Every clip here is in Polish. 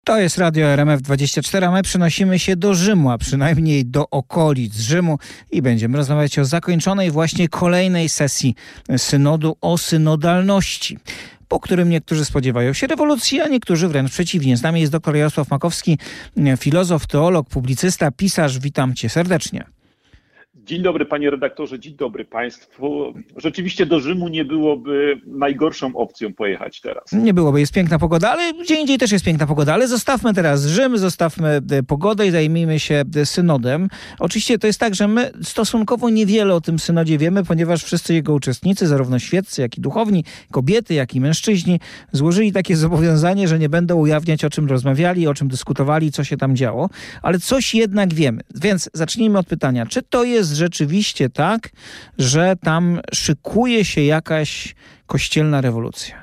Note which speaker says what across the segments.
Speaker 1: To jest Radio RMF24, a my przenosimy się do Rzymu, a przynajmniej do okolic Rzymu i będziemy rozmawiać o zakończonej właśnie kolejnej sesji synodu o synodalności, po którym niektórzy spodziewają się rewolucji, a niektórzy wręcz przeciwnie. Z nami jest dr Jarosław Makowski, filozof, teolog, publicysta, pisarz. Witam cię serdecznie.
Speaker 2: Dzień dobry panie redaktorze, dzień dobry państwu. Rzeczywiście do Rzymu nie byłoby najgorszą opcją pojechać teraz.
Speaker 1: Nie byłoby, jest piękna pogoda, ale gdzie indziej też jest piękna pogoda. Ale zostawmy teraz Rzym, zostawmy pogodę i zajmijmy się synodem. Oczywiście to jest tak, że my stosunkowo niewiele o tym synodzie wiemy, ponieważ wszyscy jego uczestnicy, zarówno świeccy, jak i duchowni, kobiety, jak i mężczyźni, złożyli takie zobowiązanie, że nie będą ujawniać, o czym rozmawiali, o czym dyskutowali, co się tam działo. Ale coś jednak wiemy. Więc zacznijmy od pytania, czy to jest rzeczywiście tak, że tam szykuje się jakaś kościelna rewolucja?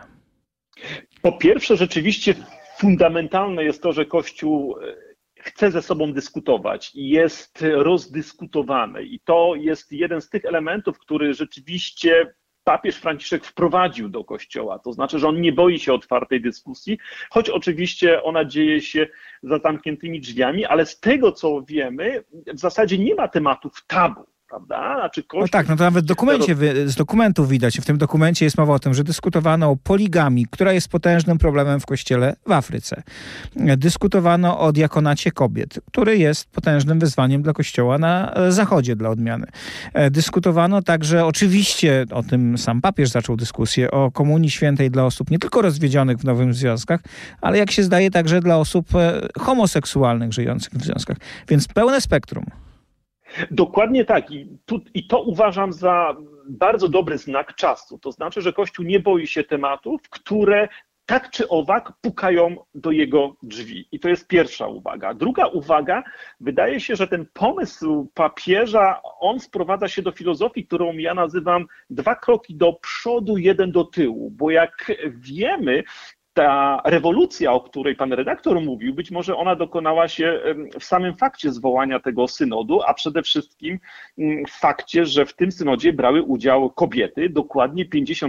Speaker 2: Po pierwsze, rzeczywiście fundamentalne jest to, że Kościół chce ze sobą dyskutować i jest rozdyskutowany. I to jest jeden z tych elementów, który rzeczywiście papież Franciszek wprowadził do Kościoła. To znaczy, że on nie boi się otwartej dyskusji, choć oczywiście ona dzieje się za zamkniętymi drzwiami, ale z tego, co wiemy, w zasadzie nie ma tematów tabu. Prawda? Znaczy
Speaker 1: no tak, no to nawet z dokumentów widać. W tym dokumencie jest mowa o tym, że dyskutowano o poligamii, która jest potężnym problemem w Kościele w Afryce. Dyskutowano o diakonacie kobiet, który jest potężnym wyzwaniem dla Kościoła na Zachodzie dla odmiany. Dyskutowano także, oczywiście o tym sam papież zaczął dyskusję, o komunii świętej dla osób nie tylko rozwiedzionych w nowych związkach, ale jak się zdaje także dla osób homoseksualnych żyjących w związkach. Więc pełne spektrum.
Speaker 2: Dokładnie tak. I to uważam za bardzo dobry znak czasu. To znaczy, że Kościół nie boi się tematów, które tak czy owak pukają do jego drzwi. I to jest pierwsza uwaga. Druga uwaga, wydaje się, że ten pomysł papieża, on sprowadza się do filozofii, którą ja nazywam 2 kroki do przodu, 1 do tyłu. Bo jak wiemy, ta rewolucja, o której pan redaktor mówił, być może ona dokonała się w samym fakcie zwołania tego synodu, a przede wszystkim w fakcie, że w tym synodzie brały udział kobiety, dokładnie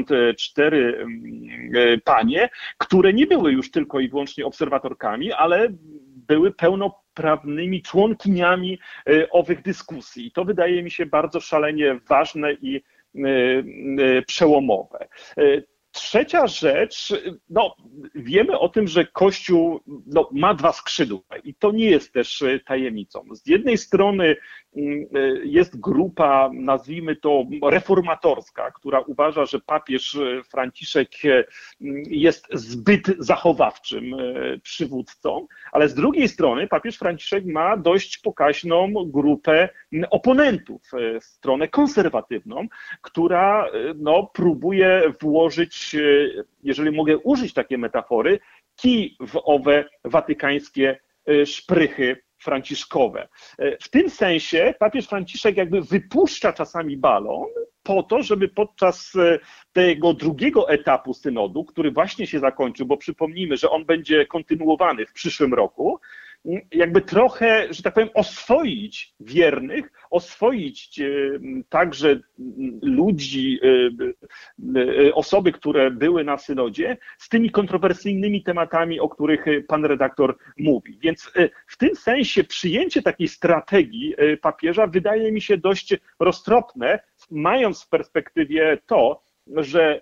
Speaker 2: 54 panie, które nie były już tylko i wyłącznie obserwatorkami, ale były pełnoprawnymi członkiniami owych dyskusji. I to wydaje mi się bardzo szalenie ważne i przełomowe. Trzecia rzecz, wiemy o tym, że Kościół ma 2 skrzydła i to nie jest też tajemnicą. Z jednej strony jest grupa, nazwijmy to reformatorska, która uważa, że papież Franciszek jest zbyt zachowawczym przywódcą, ale z drugiej strony papież Franciszek ma dość pokaźną grupę oponentów, stronę konserwatywną, która próbuje włożyć, jeżeli mogę użyć takiej metafory, kij w owe watykańskie szprychy franciszkowe. W tym sensie papież Franciszek jakby wypuszcza czasami balon po to, żeby podczas tego drugiego etapu synodu, który właśnie się zakończył, bo przypomnijmy, że on będzie kontynuowany w przyszłym roku, jakby trochę, że tak powiem, oswoić wiernych, oswoić także ludzi, osoby, które były na synodzie z tymi kontrowersyjnymi tematami, o których pan redaktor mówi. Więc w tym sensie przyjęcie takiej strategii papieża wydaje mi się dość roztropne, mając w perspektywie to, że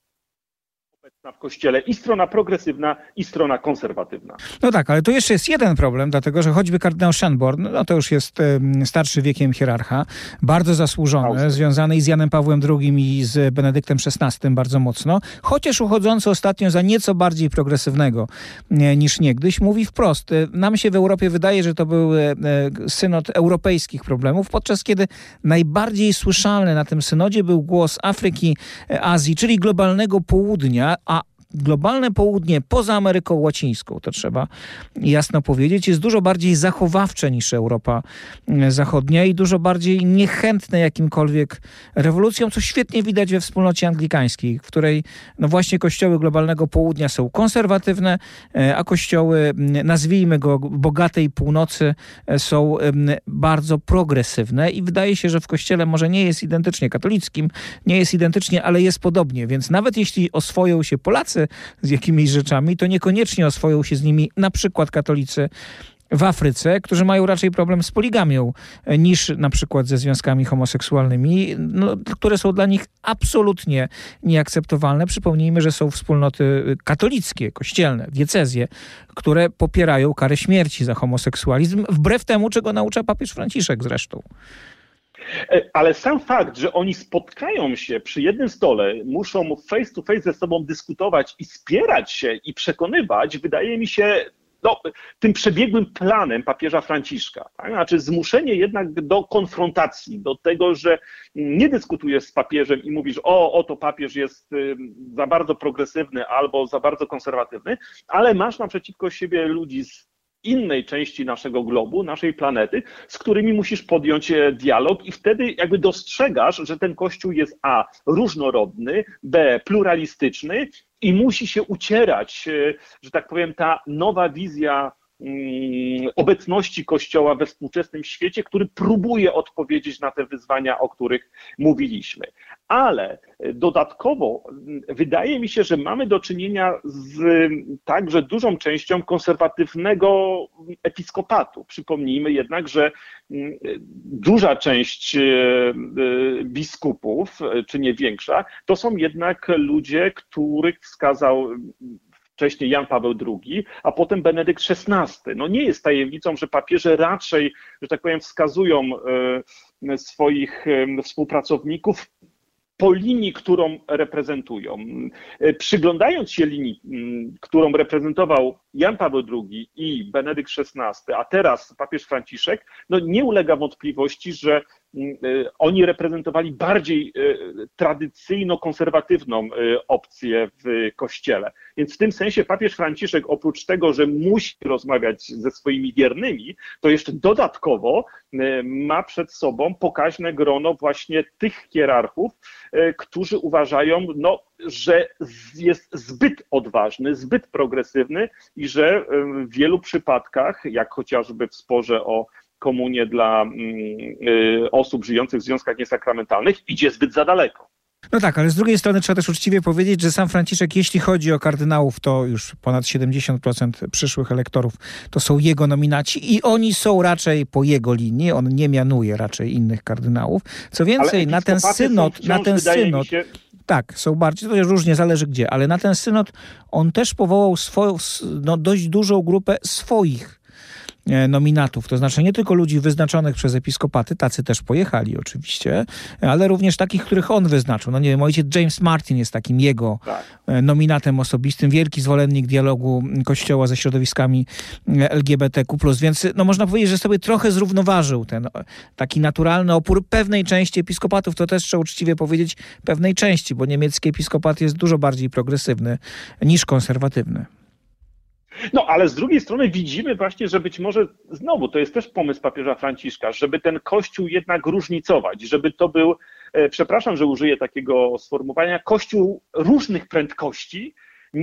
Speaker 2: w Kościele i strona progresywna, i strona konserwatywna.
Speaker 1: No tak, ale tu jeszcze jest jeden problem, dlatego że choćby kardynał Schönborn, to już jest starszy wiekiem hierarcha, bardzo zasłużony, związany i z Janem Pawłem II i z Benedyktem XVI bardzo mocno, chociaż uchodzący ostatnio za nieco bardziej progresywnego niż niegdyś, mówi wprost, nam się w Europie wydaje, że to był synod europejskich problemów, podczas kiedy najbardziej słyszalny na tym synodzie był głos Afryki, Azji, czyli globalnego południa, a globalne południe poza Ameryką Łacińską, to trzeba jasno powiedzieć, jest dużo bardziej zachowawcze niż Europa Zachodnia i dużo bardziej niechętne jakimkolwiek rewolucjom, co świetnie widać we wspólnocie anglikańskiej, w której właśnie kościoły globalnego południa są konserwatywne, a kościoły, nazwijmy go bogatej północy, są bardzo progresywne i wydaje się, że w kościele może nie jest identycznie katolickim, nie jest identycznie, ale jest podobnie, więc nawet jeśli oswoją się Polacy się z jakimiś rzeczami, to niekoniecznie oswoją się z nimi na przykład katolicy w Afryce, którzy mają raczej problem z poligamią niż na przykład ze związkami homoseksualnymi, które są dla nich absolutnie nieakceptowalne. Przypomnijmy, że są wspólnoty katolickie, kościelne, diecezje, które popierają karę śmierci za homoseksualizm, wbrew temu, czego naucza papież Franciszek zresztą.
Speaker 2: Ale sam fakt, że oni spotkają się przy jednym stole, muszą face to face ze sobą dyskutować i spierać się i przekonywać, wydaje mi się tym przebiegłym planem papieża Franciszka. Tak? Znaczy zmuszenie jednak do konfrontacji, do tego, że nie dyskutujesz z papieżem i mówisz, oto papież jest za bardzo progresywny albo za bardzo konserwatywny, ale masz naprzeciwko siebie ludzi z innej części naszego globu, naszej planety, z którymi musisz podjąć dialog i wtedy jakby dostrzegasz, że ten Kościół jest a. różnorodny, b. pluralistyczny i musi się ucierać, że tak powiem, ta nowa wizja obecności Kościoła we współczesnym świecie, który próbuje odpowiedzieć na te wyzwania, o których mówiliśmy. Ale dodatkowo wydaje mi się, że mamy do czynienia z także dużą częścią konserwatywnego episkopatu. Przypomnijmy jednak, że duża część biskupów, czy nie większa, to są jednak ludzie, których wskazał wcześniej Jan Paweł II, a potem Benedykt XVI. No nie jest tajemnicą, że papieże raczej, że tak powiem, wskazują swoich współpracowników po linii, którą reprezentują. Przyglądając się linii, którą reprezentował Jan Paweł II i Benedykt XVI, a teraz papież Franciszek, no nie ulega wątpliwości, że oni reprezentowali bardziej tradycyjno-konserwatywną opcję w Kościele. Więc w tym sensie papież Franciszek oprócz tego, że musi rozmawiać ze swoimi wiernymi, to jeszcze dodatkowo ma przed sobą pokaźne grono właśnie tych hierarchów, którzy uważają, że jest zbyt odważny, zbyt progresywny i że w wielu przypadkach, jak chociażby w sporze o komunię dla osób żyjących w związkach niesakramentalnych, idzie zbyt za daleko.
Speaker 1: No tak, ale z drugiej strony trzeba też uczciwie powiedzieć, że sam Franciszek, jeśli chodzi o kardynałów, to już ponad 70% przyszłych elektorów to są jego nominaci i oni są raczej po jego linii, on nie mianuje raczej innych kardynałów. Co więcej, na ten synod, tak, są bardziej, to różnie, zależy gdzie, ale na ten synod on też powołał swoją, dość dużą grupę swoich nominatów, to znaczy nie tylko ludzi wyznaczonych przez episkopaty, tacy też pojechali oczywiście, ale również takich, których on wyznaczył. No nie wiem, ojciec James Martin jest takim jego nominatem osobistym, wielki zwolennik dialogu Kościoła ze środowiskami LGBTQ+, więc można powiedzieć, że sobie trochę zrównoważył ten taki naturalny opór pewnej części episkopatów, to też trzeba uczciwie powiedzieć pewnej części, bo niemiecki episkopat jest dużo bardziej progresywny niż konserwatywny.
Speaker 2: Ale z drugiej strony widzimy właśnie, że być może znowu to jest też pomysł papieża Franciszka, żeby ten Kościół jednak różnicować, żeby to był, przepraszam, że użyję takiego sformułowania, Kościół różnych prędkości,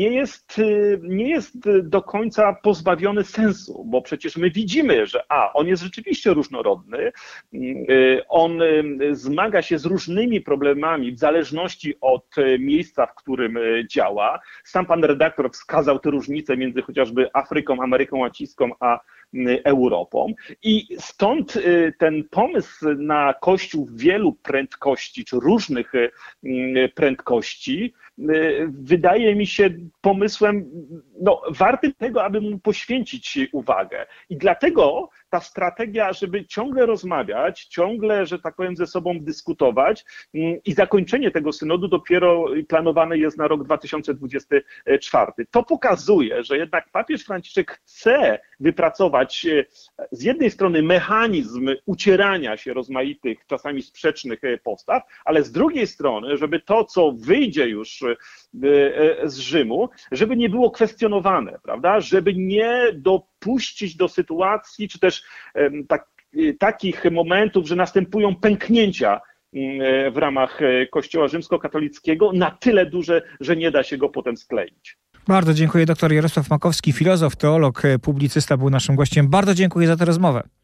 Speaker 2: nie jest do końca pozbawiony sensu, bo przecież my widzimy, że on jest rzeczywiście różnorodny, on zmaga się z różnymi problemami w zależności od miejsca, w którym działa. Sam pan redaktor wskazał te różnice między chociażby Afryką, Ameryką Łacińską, a Europą i stąd ten pomysł na Kościół wielu prędkości, czy różnych prędkości wydaje mi się pomysłem wartym tego, aby mu poświęcić uwagę. I dlatego ta strategia, żeby ciągle rozmawiać, ciągle, że tak powiem, ze sobą dyskutować i zakończenie tego synodu dopiero planowane jest na rok 2024. To pokazuje, że jednak papież Franciszek chce wypracować z jednej strony mechanizm ucierania się rozmaitych, czasami sprzecznych postaw, ale z drugiej strony, żeby to, co wyjdzie już z Rzymu, żeby nie było kwestionowane, prawda? Żeby nie dopuścić do sytuacji, czy też takich momentów, że następują pęknięcia w ramach Kościoła rzymskokatolickiego na tyle duże, że nie da się go potem skleić.
Speaker 1: Bardzo dziękuję. Dr Jarosław Makowski, filozof, teolog, publicysta był naszym gościem. Bardzo dziękuję za tę rozmowę.